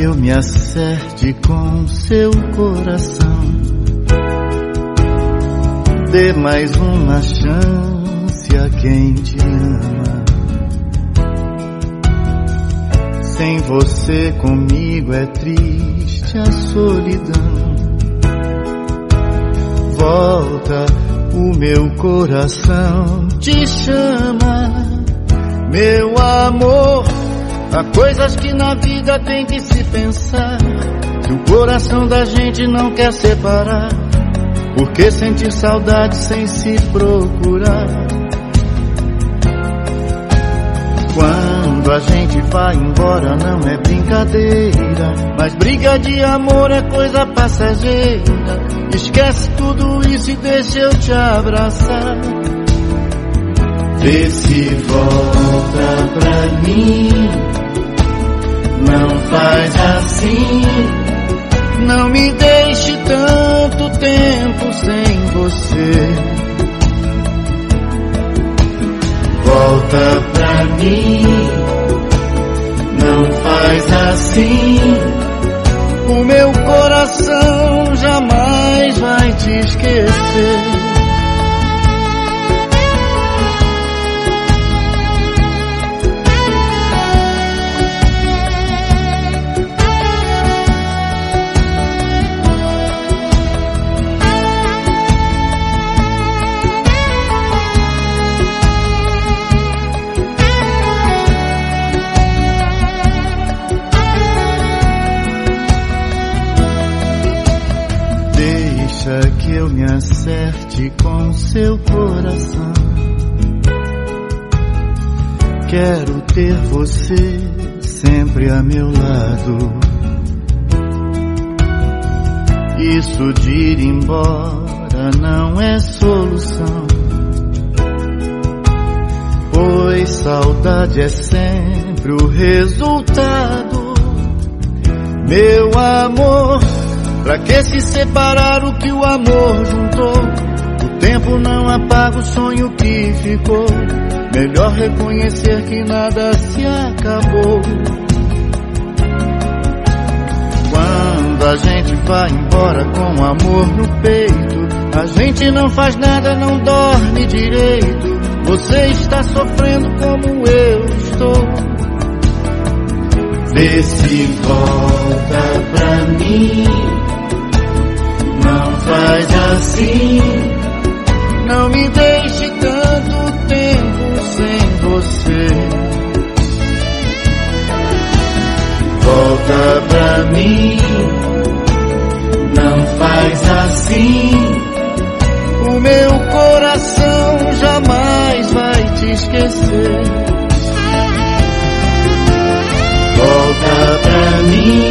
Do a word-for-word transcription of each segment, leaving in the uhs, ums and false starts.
eu me acerte com seu coração. Dê mais uma chance a quem te ama. Sem você comigo é triste a solidão. Volta, o meu coração te chama. Meu amor, há coisas que na vida tem que se pensar. Que o coração da gente não quer separar. Por que sentir saudade sem se procurar? Quando a gente vai embora não é brincadeira, mas briga de amor é coisa passageira. Esquece tudo isso e deixa eu te abraçar. Vê se volta pra mim, não faz assim. Não me deixe tanto tempo sem você. Volta pra mim, não faz assim. O meu coração jamais vai te esquecer. Deixa que eu me acerte com seu coração. Quero ter você sempre a meu lado. Isso de ir embora não é solução, pois saudade é sempre o resultado. Meu amor, pra que se separar o que o amor juntou? O tempo não apaga o sonho que ficou. Melhor reconhecer que nada se acabou. Quando a gente vai embora com amor no peito, a gente não faz nada, não dorme direito. Você está sofrendo como eu estou. Vê se volta pra mim, não faz assim. Não me deixe tanto tempo sem você. Volta pra mim, não faz assim. O meu coração jamais vai te esquecer. Volta pra mim,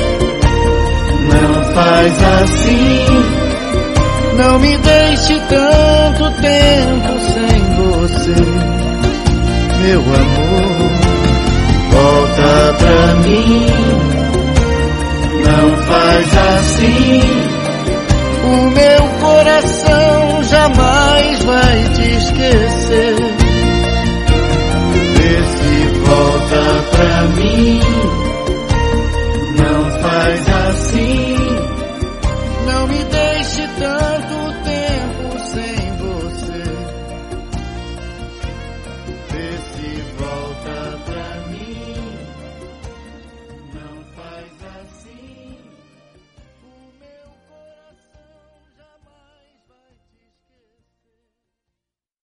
não faz assim. Não me deixe tanto tempo sem você. Meu amor, volta pra mim, não faz assim. O meu coração jamais vai te esquecer. Vê se volta pra mim, não faz assim. Não me deixe tanto